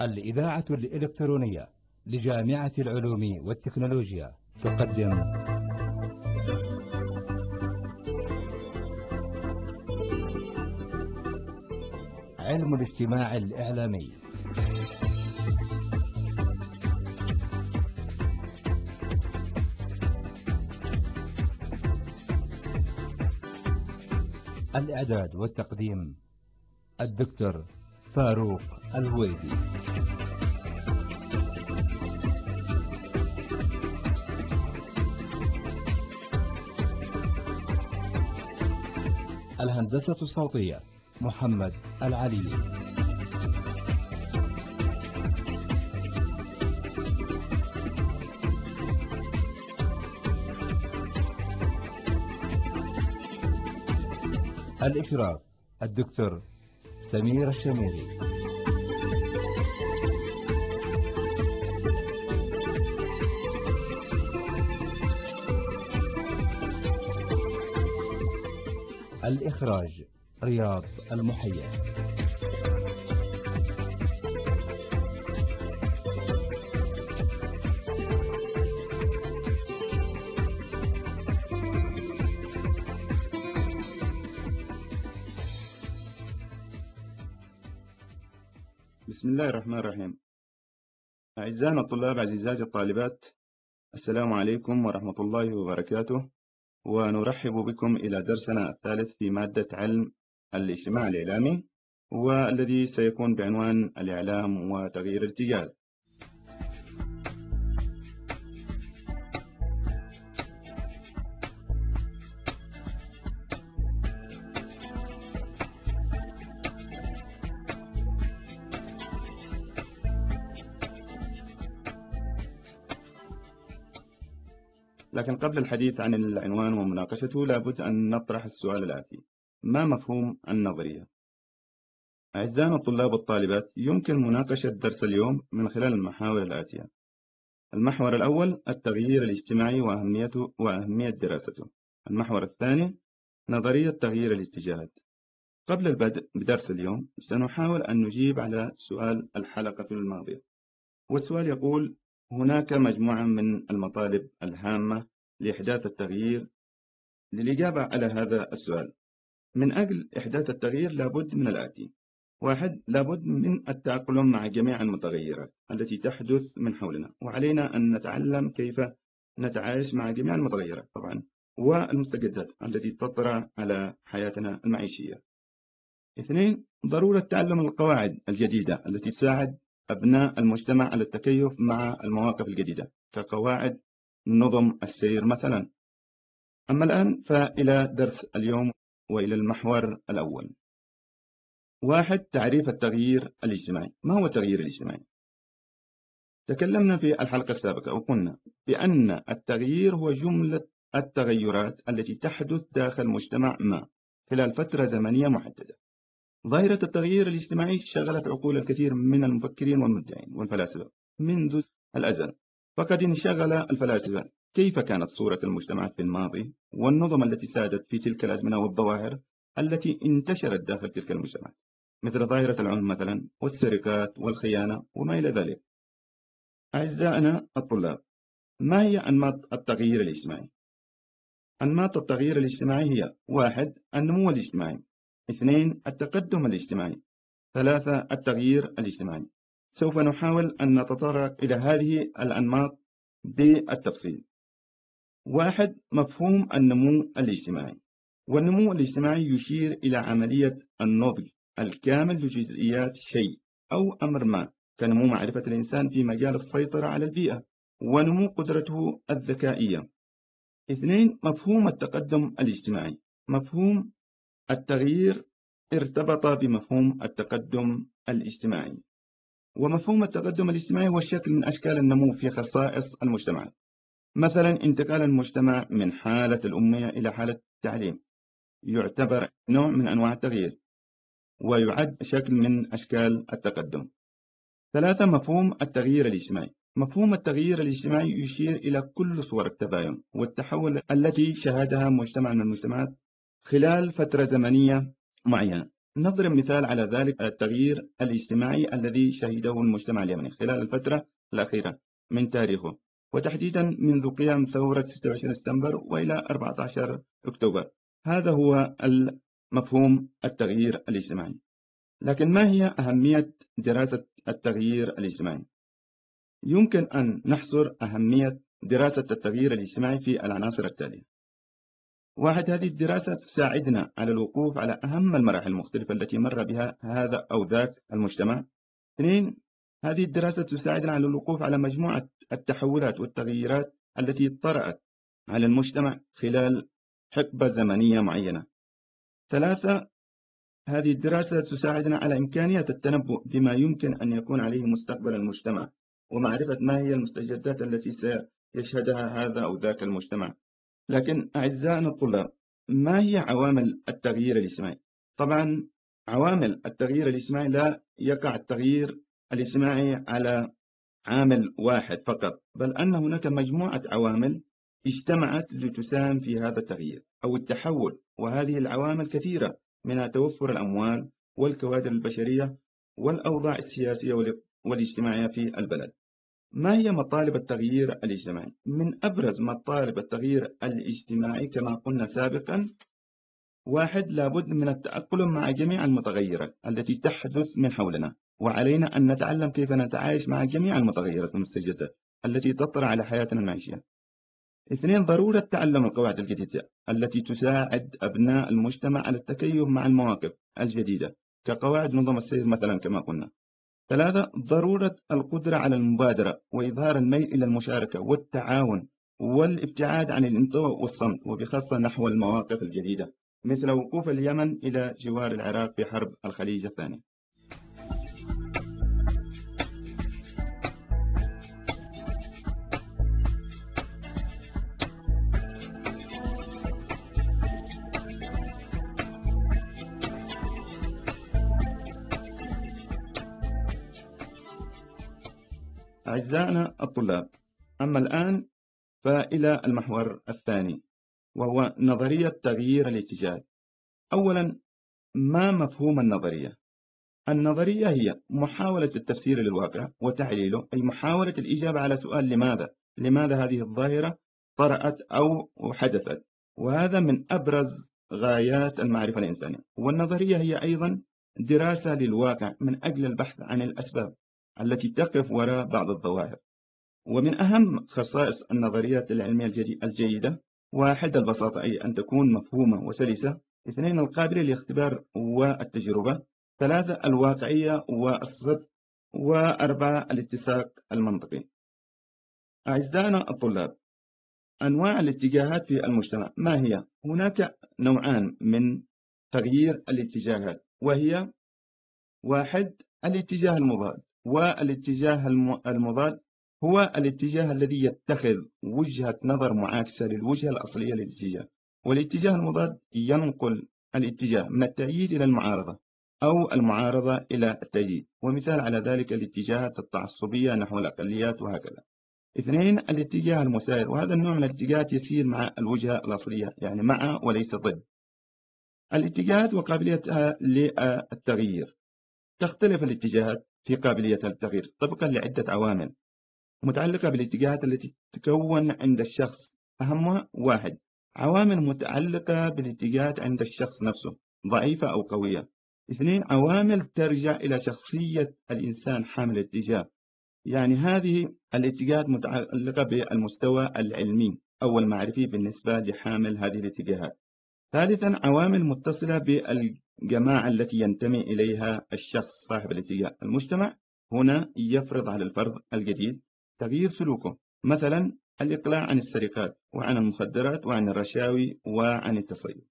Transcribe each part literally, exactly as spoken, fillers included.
الإذاعة الإلكترونية لجامعة العلوم والتكنولوجيا تقدم علم الاجتماع الإعلامي. الإعداد والتقديم الدكتور فاروق الهويدي. الهندسة الصوتية محمد العلي. الإشراف الدكتور سمير الشميري. الإخراج رياض المحيي. بسم الله الرحمن الرحيم. أعزائنا الطلاب، عزيزاتي الطالبات، السلام عليكم ورحمة الله وبركاته، ونرحب بكم إلى درسنا الثالث في مادة علم الاجتماع الإعلامي، والذي سيكون بعنوان الإعلام وتغيير الاتجاه. لكن قبل الحديث عن العنوان ومناقشته لابد أن نطرح السؤال الآتي: ما مفهوم النظرية؟ أعزائنا الطلاب والطالبات، يمكن مناقشة درس اليوم من خلال المحاور الآتية. المحور الأول: التغيير الاجتماعي وأهميته وأهمية دراسته. المحور الثاني: نظرية تغيير الاتجاهات. قبل البدء بدرس اليوم سنحاول أن نجيب على سؤال الحلقة الماضية، والسؤال يقول: هناك مجموعة من المطالب الهامة لإحداث التغيير. للإجابة على هذا السؤال، من أجل إحداث التغيير لابد من الآتي: واحد، لابد من التأقلم مع جميع المتغيرات التي تحدث من حولنا، وعلينا أن نتعلم كيف نتعايش مع جميع المتغيرات طبعا والمستجدات التي تطرأ على حياتنا المعيشية. اثنين، ضرورة تعلم القواعد الجديدة التي تساعد أبناء المجتمع على التكيف مع المواقف الجديدة، كقواعد نظم السير مثلا. أما الآن فإلى درس اليوم وإلى المحور الأول. واحد، تعريف التغيير الاجتماعي. ما هو التغيير الاجتماعي؟ تكلمنا في الحلقة السابقة وقلنا بأن التغيير هو جملة التغيرات التي تحدث داخل مجتمع ما خلال فترة زمنية محددة. ظاهرة التغيير الاجتماعي شغلت عقول الكثير من المفكرين والمبدعين والفلاسفة منذ الأزل. فقد انشغل الفلاسفة كيف كانت صورة المجتمعات في الماضي والنظم التي سادت في تلك الأزمنة والظواهر التي انتشرت داخل تلك المجتمعات، مثل ظاهرة العنف مثلا والسرقات والخيانة وما إلى ذلك. أعزائنا الطلاب، ما هي أنماط التغيير الاجتماعي؟ أنماط التغيير الاجتماعي هي: واحد، النمو الاجتماعي. اثنين، التقدم الاجتماعي. ثلاثة، التغيير الاجتماعي. سوف نحاول أن نتطرق إلى هذه الأنماط بالتفصيل. واحد، مفهوم النمو الاجتماعي. والنمو الاجتماعي يشير إلى عملية النضج الكامل لجزئيات شيء أو أمر ما، كنمو معرفة الإنسان في مجال السيطرة على البيئة ونمو قدرته الذكائية. اثنين، مفهوم التقدم الاجتماعي. مفهوم التغيير ارتبط بمفهوم التقدم الاجتماعي، ومفهوم التقدم الاجتماعي هو شكل من أشكال النمو في خصائص المجتمعات. مثلا انتقال المجتمع من حالة الأمية إلى حالة التعليم يعتبر نوع من أنواع التغيير ويعد شكل من أشكال التقدم. ثلاثة، مفهوم التغيير الاجتماعي. مفهوم التغيير الاجتماعي يشير إلى كل صور التباين والتحول التي شهدها مجتمع من المجتمعات خلال فترة زمنية معينة، نضرب مثال على ذلك التغيير الاجتماعي الذي شهده المجتمع اليمني خلال الفترة الأخيرة من تاريخه، وتحديدا منذ قيام ثورة ستة وعشرين سبتمبر وإلى أربعة عشر أكتوبر. هذا هو المفهوم التغيير الاجتماعي. لكن ما هي أهمية دراسة التغيير الاجتماعي؟ يمكن أن نحصر أهمية دراسة التغيير الاجتماعي في العناصر التالية. واحد، هذه الدراسة تساعدنا على الوقوف على أهم المراحل المختلفة التي مر بها هذا أو ذاك المجتمع. اثنين، هذه الدراسة تساعدنا على الوقوف على مجموعة التحولات والتغييرات التي طرأت على المجتمع خلال حقبة زمنية معينة. ثلاثة، هذه الدراسة تساعدنا على إمكانية التنبؤ بما يمكن أن يكون عليه مستقبل المجتمع، ومعرفة ما هي المستجدات التي سيشهدها هذا أو ذاك المجتمع. لكن أعزائنا الطلاب، ما هي عوامل التغيير الاجتماعي؟ طبعا عوامل التغيير الاجتماعي لا يقع التغيير الاجتماعي على عامل واحد فقط، بل أن هناك مجموعة عوامل اجتمعت لتساهم في هذا التغيير أو التحول، وهذه العوامل كثيرة، منها توفر الأموال والكوادر البشرية والأوضاع السياسية والاجتماعية في البلد. ما هي مطالب التغيير الاجتماعي؟ من أبرز مطالب التغيير الاجتماعي كما قلنا سابقا، واحد، لابد من التأقلم مع جميع المتغيرات التي تحدث من حولنا، وعلينا أن نتعلم كيف نتعايش مع جميع المتغيرات والمستجدات التي تطرأ على حياتنا المعيشية. اثنين، ضرورة تعلم القواعد الجديدة التي تساعد أبناء المجتمع على التكيف مع المواقف الجديدة كقواعد نظم السير مثلا كما قلنا. ثلاثة، ضرورة القدرة على المبادرة وإظهار الميل إلى المشاركة والتعاون والابتعاد عن الانطواء والصمت، وبخاصة نحو المواقف الجديدة مثل وقوف اليمن إلى جوار العراق في حرب الخليج الثانية. أعزائنا الطلاب، أما الآن فإلى المحور الثاني، وهو نظرية تغيير الاتجاه. أولا، ما مفهوم النظرية؟ النظرية هي محاولة التفسير للواقع وتحليله، أي محاولة الإجابة على سؤال لماذا لماذا هذه الظاهرة طرأت أو حدثت، وهذا من أبرز غايات المعرفة الإنسانية. والنظرية هي أيضا دراسة للواقع من أجل البحث عن الأسباب التي تقف وراء بعض الظواهر. ومن أهم خصائص النظريات العلمية الجيدة، واحد، البساطة، أي أن تكون مفهومة وسلسة. اثنين، القابلة للاختبار والتجربة. ثلاثة، الواقعية والصدق. وأربعة، الاتساق المنطقي. أعزائنا الطلاب، أنواع الاتجاهات في المجتمع ما هي؟ هناك نوعان من تغيير الاتجاهات، وهي واحد، الاتجاه المضاد. والاتجاه المضاد هو الاتجاه الذي يتخذ وجهة نظر معاكسة للوجهة الأصلية للاتجاه. والاتجاه المضاد ينقل الاتجاه من التأييد إلى المعارضة أو المعارضة إلى التأييد، ومثال على ذلك الاتجاهات التعصبية نحو الأقليات وهكذا. اثنين، الاتجاه المساير، وهذا النوع من الاتجاهات يسير مع الوجهة الأصلية، يعني مع وليس ضد. الاتجاهات وقابليتها للتغيير. تختلف الاتجاهات في قابليتها للتغيير طبقا لعدة عوامل متعلقة بالاتجاهات التي تتكون عند الشخص. أهمها: واحد، عوامل متعلقة بالاتجاهات عند الشخص نفسه ضعيفة أو قوية. اثنين، عوامل ترجع إلى شخصية الإنسان حامل الاتجاه، يعني هذه الاتجاهات متعلقة بالمستوى العلمي أو المعرفي بالنسبة لحامل هذه الاتجاهات. ثالثا، عوامل متصلة بالجماعة التي ينتمي إليها الشخص صاحب الاتجاه. المجتمع هنا يفرض على الفرد الجديد تغيير سلوكه، مثلا الإقلاع عن السرقات وعن المخدرات وعن الرشاوي وعن التصيد.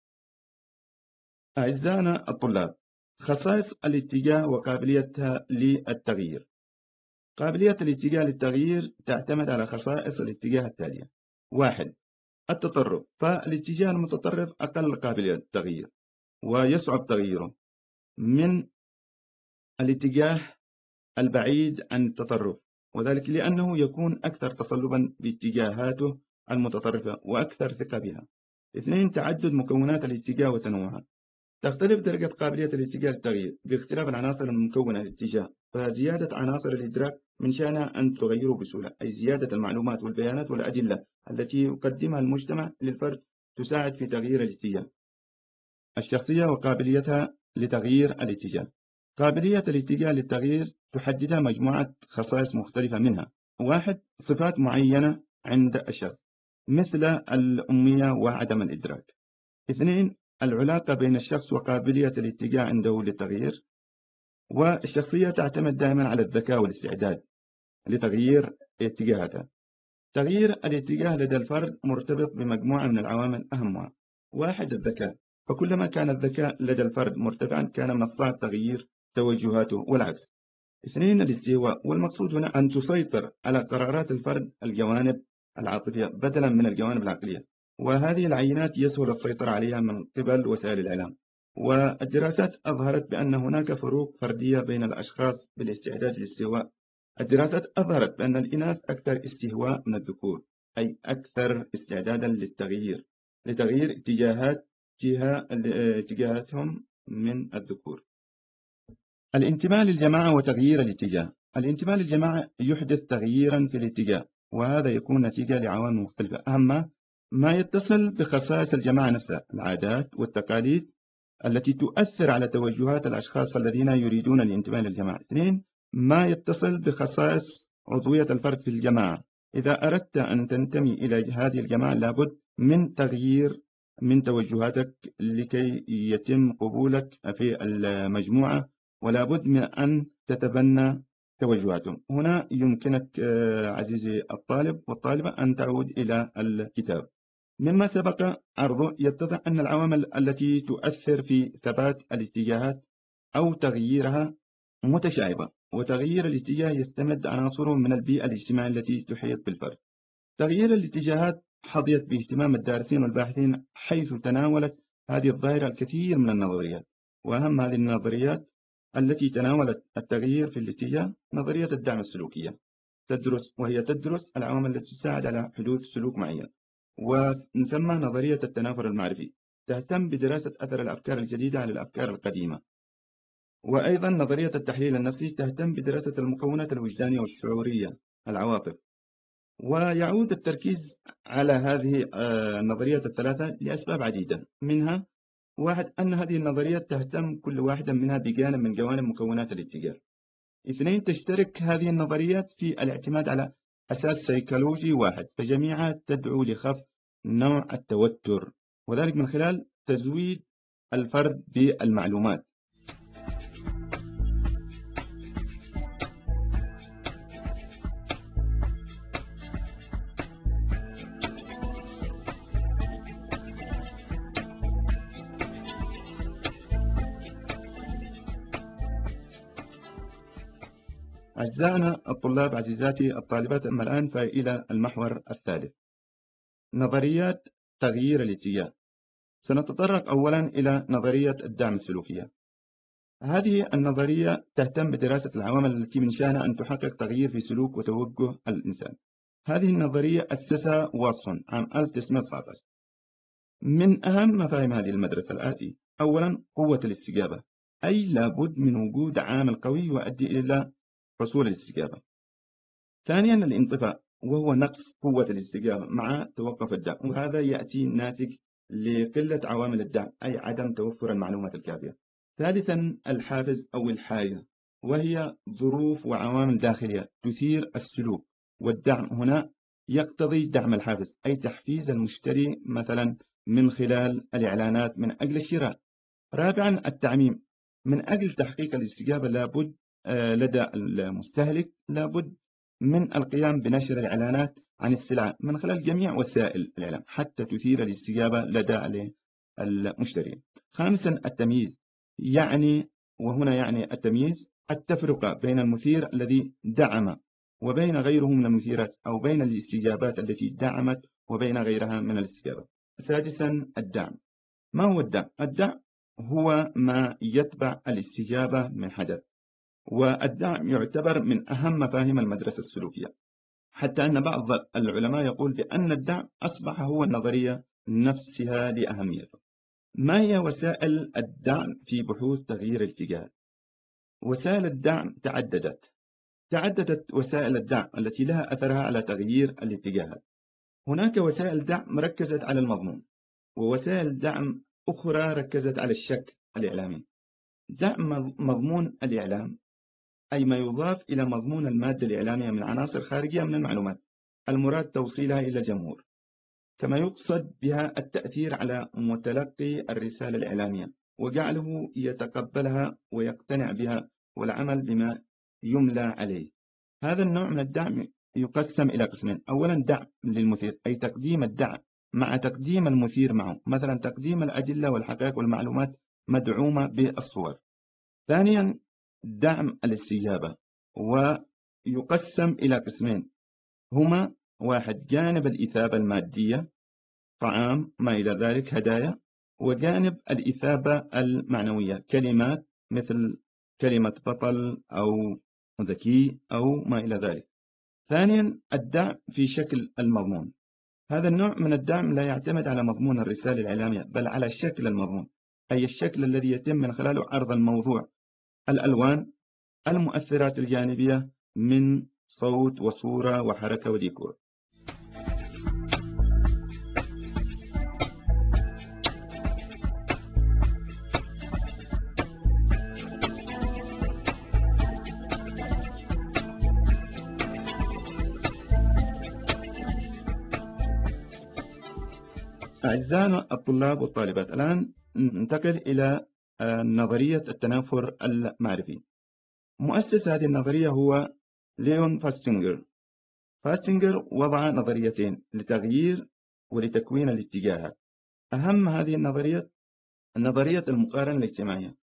أعزائنا الطلاب، خصائص الاتجاه وقابليتها للتغيير. قابلية الاتجاه للتغيير تعتمد على خصائص الاتجاه التالية. واحد، التطرف، فالاتجاه المتطرف أقل قابلية للتغيير ويصعب تغييره من الاتجاه البعيد عن التطرف، وذلك لأنه يكون أكثر تصلبا باتجاهاته المتطرفة وأكثر ثقة بها. اثنين، تعدد مكونات الاتجاه وتنوعها. تختلف درجة قابلية الاتجاه للتغيير باختلاف العناصر المكونة للاتجاه، فزيادة عناصر الإدراك من شأنها أن تغيره بسهولة، أي زيادة المعلومات والبيانات والأدلة التي يقدمها المجتمع للفرد تساعد في تغيير الاتجاه. الشخصية وقابليتها لتغيير الاتجاه. قابلية الاتجاه للتغيير تحددها مجموعة خصائص مختلفة، منها: واحد، صفات معينة عند الشخص مثل الأمية وعدم الإدراك. اثنين، العلاقة بين الشخص وقابلية الاتجاه عنده للتغيير. والشخصية تعتمد دائما على الذكاء والاستعداد لتغيير اتجاهاتها. تغيير الاتجاه لدى الفرد مرتبط بمجموعة من العوامل أهمها: واحد، الذكاء، فكلما كان الذكاء لدى الفرد مرتفعا كان من الصعب تغيير توجهاته والعكس. اثنين، الاستهواء، والمقصود هنا أن تسيطر على قرارات الفرد الجوانب العاطفية بدلا من الجوانب العقلية، وهذه العينات يسهل السيطرة عليها من قبل وسائل الإعلام. والدراسات أظهرت بأن هناك فروق فردية بين الأشخاص بالاستعداد للاستهواء. الدراسات أظهرت بأن الإناث أكثر استهواء من الذكور، أي أكثر استعدادا للتغيير لتغيير اتجاهات اتجاهاتهم من الذكور. الانتماء للجماعة وتغيير الاتجاه. الانتماء للجماعة يحدث تغييرا في الاتجاه، وهذا يكون نتيجة لعوامل مختلفة، أهمها ما يتصل بخصائص الجماعة نفسها، العادات والتقاليد التي تؤثر على توجهات الأشخاص الذين يريدون الانتماء للجماعة. اثنين، ما يتصل بخصائص عضوية الفرد في الجماعة. إذا أردت أن تنتمي إلى هذه الجماعة لابد من تغيير من توجهاتك لكي يتم قبولك في المجموعة، ولا بد من أن تتبنى توجهاتهم. هنا يمكنك عزيزي الطالب والطالبة أن تعود إلى الكتاب. مما سبق عرضه يتضح أن العوامل التي تؤثر في ثبات الاتجاهات أو تغييرها متشعبة، وتغيير الاتجاه يستمد عناصره من البيئة الاجتماعية التي تحيط بالفرد. تغيير الاتجاهات حظيت باهتمام الدارسين والباحثين، حيث تناولت هذه الظاهرة الكثير من النظريات، وأهم هذه النظريات التي تناولت التغيير في الاتجاه نظرية الدعم السلوكية، تدرس وهي تدرس العوامل التي تساعد على حدوث سلوك معين. ومن ثم نظرية التنافر المعرفي، تهتم بدراسة أثر الأفكار الجديدة على الأفكار القديمة. وأيضا نظرية التحليل النفسي تهتم بدراسة المكونات الوجدانية والشعورية، العواطف. ويعود التركيز على هذه النظريات الثلاثة لأسباب عديدة، منها: واحد، أن هذه النظريات تهتم كل واحدة منها بجانب من جوانب مكونات الاتجاه. اثنين، تشترك هذه النظريات في الاعتماد على أساس سيكولوجي واحد، فجميعها تدعو لخفض نوع التوتر، وذلك من خلال تزويد الفرد بالمعلومات. أعزائنا الطلاب، عزيزاتي الطالبات، أما الآن فإلى المحور الثالث، نظريات تغيير الاتجاه. سنتطرق أولا إلى نظرية الدعم السلوكية. هذه النظرية تهتم بدراسة العوامل التي من شأنها أن تحقق تغيير في سلوك وتوجه الإنسان. هذه النظرية أسسها واتسون عام ألف وتسعمائة وتسعة عشر. من أهم مفاهيم هذه المدرسة الآتي: أولا، قوة الاستجابة، أي لابد من وجود عامل قوي يؤدي إلى حصول الاستجابة. ثانيا، الانطفاء، وهو نقص قوة الاستجابة مع توقف الدعم، وهذا يأتي ناتج لقلة عوامل الدعم، أي عدم توفر المعلومات الكافية. ثالثا، الحافز أو الحاجة، وهي ظروف وعوامل داخلية تثير السلوك، والدعم هنا يقتضي دعم الحافز، أي تحفيز المشتري مثلا من خلال الإعلانات من أجل الشراء. رابعا، التعميم، من أجل تحقيق الاستجابة لابد لدى المستهلك لابد من القيام بنشر الإعلانات عن السلعة من خلال جميع وسائل الإعلام حتى تثير الاستجابة لدى المشتري. خامسا، التمييز، يعني وهنا يعني التمييز التفرقة بين المثير الذي دعم وبين غيره من المثيرات، أو بين الاستجابات التي دعمت وبين غيرها من الاستجابات. سادسا، الدعم. ما هو الدعم؟ الدعم هو ما يتبع الاستجابة من حدث، والدعم يعتبر من أهم مفاهيم المدرسة السلوكية، حتى أن بعض العلماء يقول بأن الدعم أصبح هو النظرية نفسها لأهميته. ما هي وسائل الدعم في بحوث تغيير الاتجاه؟ وسائل الدعم تعددت تعددت وسائل الدعم التي لها أثرها على تغيير الاتجاهات. هناك وسائل دعم ركزت على المضمون، ووسائل دعم أخرى ركزت على الشك الإعلامي. دعم مضمون الإعلام أي ما يضاف إلى مضمون المادة الإعلامية من عناصر خارجية من المعلومات المراد توصيلها إلى الجمهور، كما يقصد بها التأثير على متلقي الرسالة الإعلامية وجعله يتقبلها ويقتنع بها والعمل بما يملى عليه. هذا النوع من الدعم يقسم إلى قسمين: أولا دعم للمثير، أي تقديم الدعم مع تقديم المثير معه، مثلا تقديم الأدلة والحقائق والمعلومات مدعومة بالصور. ثانيا دعم الاستجابة، ويقسم إلى قسمين هما: واحد جانب الإثابة المادية، طعام ما إلى ذلك، هدايا، وجانب الإثابة المعنوية، كلمات مثل كلمة بطل أو ذكي أو ما إلى ذلك. ثانيا الدعم في شكل المضمون. هذا النوع من الدعم لا يعتمد على مضمون الرسالة الإعلامية بل على شكل المضمون، أي الشكل الذي يتم من خلاله عرض الموضوع، الألوان، المؤثرات الجانبية من صوت وصورة وحركة وديكور. أعزائنا الطلاب والطالبات، الآن ننتقل إلى نظرية التنافر المعرفي. مؤسس هذه النظرية هو ليون فاستينجر. فاستينجر وضع نظريتين لتغيير ولتكوين الاتجاهات. أهم هذه النظريات نظرية المقارنة الاجتماعية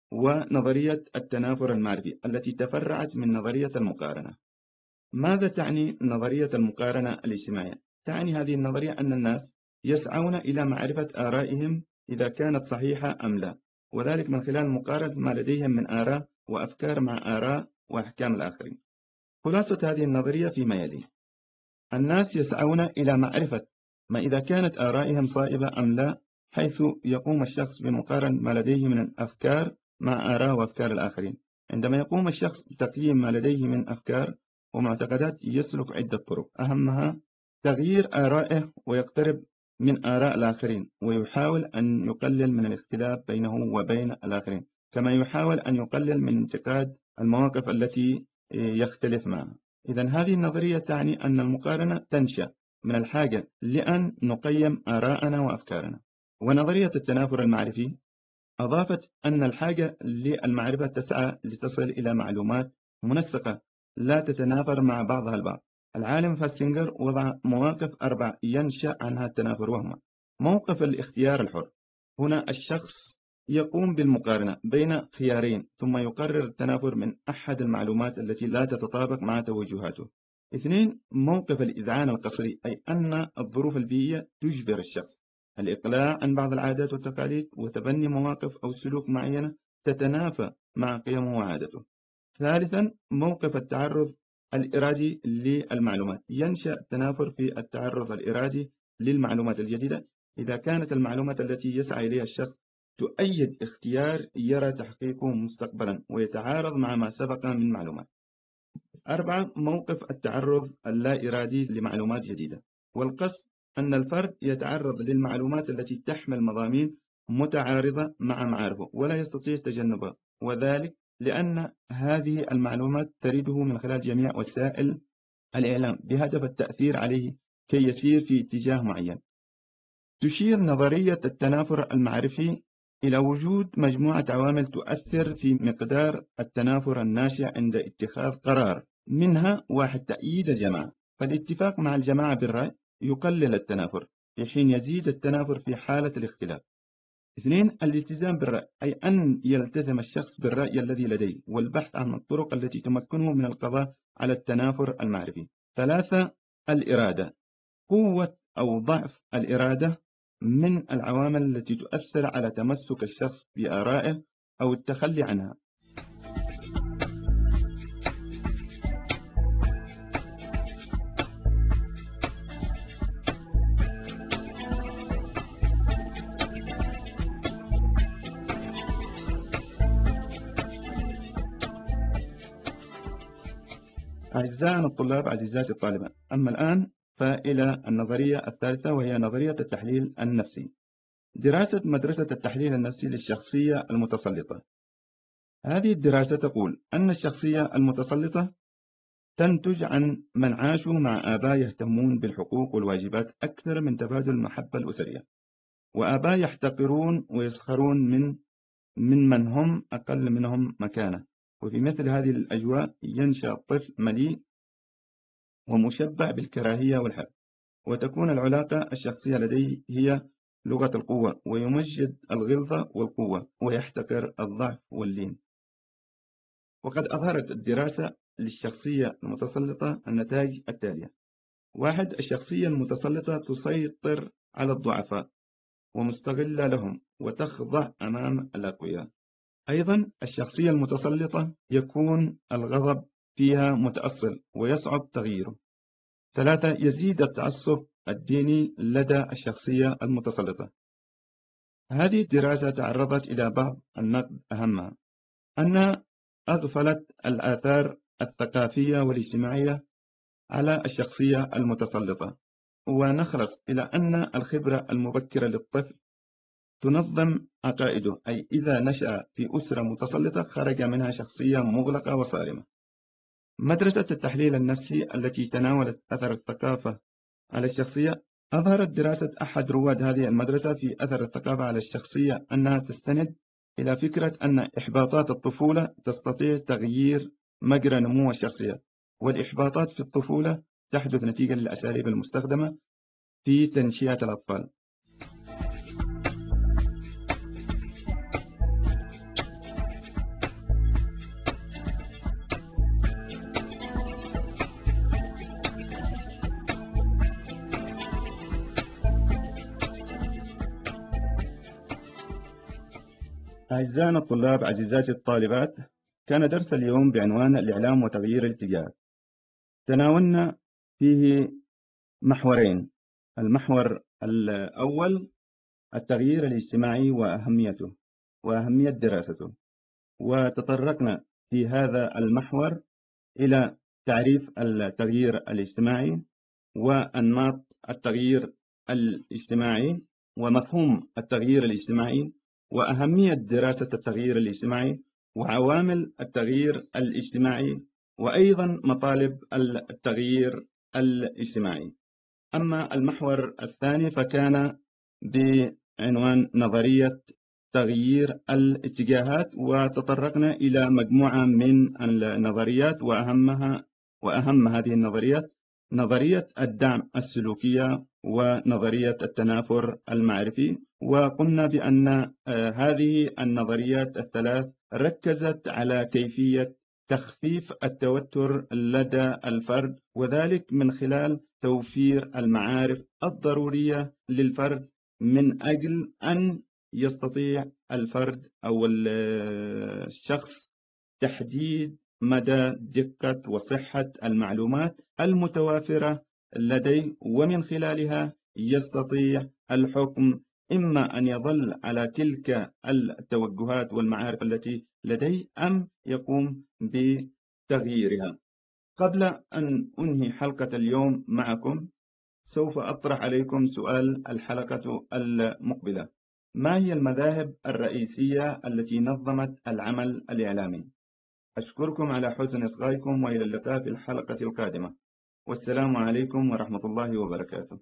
ونظرية التنافر المعرفي التي تفرعت من نظرية المقارنة. ماذا تعني نظرية المقارنة الاجتماعية؟ تعني هذه النظرية أن الناس يسعون إلى معرفة آرائهم إذا كانت صحيحة أم لا، وذلك من خلال مقارنة ما لديهم من آراء وأفكار مع آراء وأحكام الآخرين. خلاصة هذه النظرية فيما يلي: الناس يسعون إلى معرفة ما إذا كانت آرائهم صائبة أم لا، حيث يقوم الشخص بمقارنة ما لديه من أفكار مع آراء وأفكار الآخرين. عندما يقوم الشخص بتقييم ما لديه من أفكار ومعتقدات يسلك عدة طرق، أهمها تغيير آرائه ويقترب من آراء الآخرين، ويحاول أن يقلل من الاختلاف بينه وبين الآخرين، كما يحاول أن يقلل من انتقاد المواقف التي يختلف معها. إذن هذه النظرية تعني أن المقارنة تنشأ من الحاجة لأن نقيم آراءنا وأفكارنا. ونظرية التنافر المعرفي أضافت أن الحاجة للمعرفة تسعى لتصل إلى معلومات منسقة لا تتنافر مع بعضها البعض. العالم فاستينجر وضع مواقف أربع ينشأ عنها التنافر، وهما: موقف الاختيار الحر، هنا الشخص يقوم بالمقارنة بين خيارين ثم يقرر التنافر من أحد المعلومات التي لا تتطابق مع توجهاته. اثنين موقف الإذعان القسري، أي أن الظروف البيئية تجبر الشخص الإقلاع عن بعض العادات والتقاليد وتبني مواقف أو سلوك معينة تتنافى مع قيمه وعادته. ثالثا موقف التعرض الإرادي للمعلومات، ينشأ التنافر في التعرض الإرادي للمعلومات الجديدة إذا كانت المعلومات التي يسعى إليها الشخص تؤيد اختيار يرى تحقيقه مستقبلا ويتعارض مع ما سبق من معلومات. أربعة موقف التعرض اللا إرادي لمعلومات جديدة، والقصد أن الفرد يتعرض للمعلومات التي تحمل مضامين متعارضة مع معارفه ولا يستطيع تجنبها، وذلك لأن هذه المعلومات تريده من خلال جميع وسائل الإعلام بهدف التأثير عليه كي يسير في اتجاه معين. تشير نظرية التنافر المعرفي إلى وجود مجموعة عوامل تؤثر في مقدار التنافر الناشئ عند اتخاذ قرار. منها: واحد تأييد الجماعة، فالاتفاق مع الجماعة بالرأي يقلل التنافر في حين يزيد التنافر في حالة الاختلاف. اثنين الالتزام بالرأي، أي أن يلتزم الشخص بالرأي الذي لديه والبحث عن الطرق التي تمكنه من القضاء على التنافر المعرفي. ثلاثة الإرادة، قوة أو ضعف الإرادة من العوامل التي تؤثر على تمسك الشخص بآرائه أو التخلي عنها. أعزائنا الطلاب، عزيزاتي الطالبات، أما الآن فإلى النظرية الثالثة، وهي نظرية التحليل النفسي. دراسة مدرسة التحليل النفسي للشخصية المتسلطة. هذه الدراسة تقول أن الشخصية المتسلطة تنتج عن من عاشوا مع آباء يهتمون بالحقوق والواجبات أكثر من تبادل المحبة الأسرية، وآباء يحتقرون ويسخرون من من من هم أقل منهم مكانة. وفي مثل هذه الأجواء ينشأ الطفل مليء ومشبع بالكراهية والحب، وتكون العلاقة الشخصية لديه هي لغة القوة، ويمجد الغلظة والقوة ويحتقر الضعف واللين. وقد أظهرت الدراسة للشخصية المتسلطة النتائج التالية: واحد، الشخصية المتسلطة تسيطر على الضعفاء ومستغلة لهم وتخضع أمام الأقوياء. أيضا الشخصية المتسلطة يكون الغضب فيها متأصل ويصعب تغييره. ثلاثة، يزيد التعصب الديني لدى الشخصية المتسلطة. هذه الدراسة تعرضت إلى بعض النقد، أهمها أنها أغفلت الآثار الثقافية والاجتماعية على الشخصية المتسلطة، ونخلص إلى أن الخبرة المبكرة للطفل تنظم عقائده، أي إذا نشأ في أسرة متسلطة خرج منها شخصية مغلقة وصارمة. مدرسة التحليل النفسي التي تناولت أثر الثقافة على الشخصية، أظهرت دراسة أحد رواد هذه المدرسة في أثر الثقافة على الشخصية أنها تستند إلى فكرة أن إحباطات الطفولة تستطيع تغيير مجرى نمو الشخصية، والإحباطات في الطفولة تحدث نتيجة للأساليب المستخدمة في تنشئة الأطفال. أعزائنا الطلاب، عزيزاتي الطالبات، كان درس اليوم بعنوان الإعلام وتغيير الاتجاهات. تناولنا فيه محورين: المحور الأول التغيير الاجتماعي وأهميته وأهمية دراسته، وتطرقنا في هذا المحور إلى تعريف التغيير الاجتماعي وأنماط التغيير الاجتماعي ومفهوم التغيير الاجتماعي وأهمية دراسة التغيير الاجتماعي وعوامل التغيير الاجتماعي وأيضا مطالب التغيير الاجتماعي. أما المحور الثاني فكان بعنوان نظرية تغيير الاتجاهات، وتطرقنا إلى مجموعة من النظريات، وأهمها وأهم هذه النظريات نظرية الدعم السلوكية ونظرية التنافر المعرفي. وقلنا بأن هذه النظريات الثلاث ركزت على كيفية تخفيف التوتر لدى الفرد، وذلك من خلال توفير المعارف الضرورية للفرد من أجل أن يستطيع الفرد أو الشخص تحديد مدى دقة وصحة المعلومات المتوافرة لديه، ومن خلالها يستطيع الحكم إما أن يظل على تلك التوجهات والمعارف التي لديه أم يقوم بتغييرها. قبل أن أنهي حلقة اليوم معكم سوف أطرح عليكم سؤال الحلقة المقبلة: ما هي المذاهب الرئيسية التي نظمت العمل الإعلامي؟ أشكركم على حسن إصغائكم، وإلى اللقاء في الحلقة القادمة، والسلام عليكم ورحمة الله وبركاته.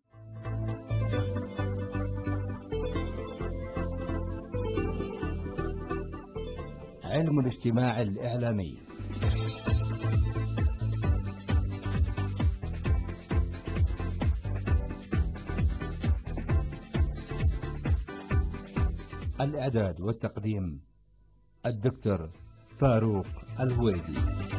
علم الاجتماع الإعلامي. الإعداد والتقديم الدكتور فاروق الهويدي.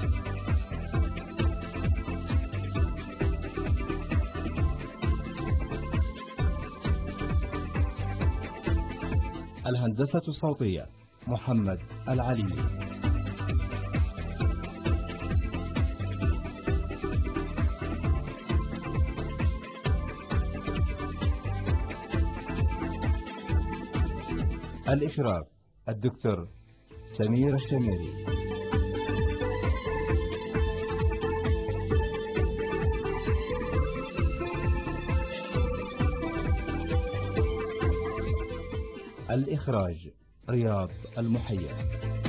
الهندسة الصوتية محمد العلي. الإشراف الدكتور سمير الشميري. الإخراج رياض المحيا.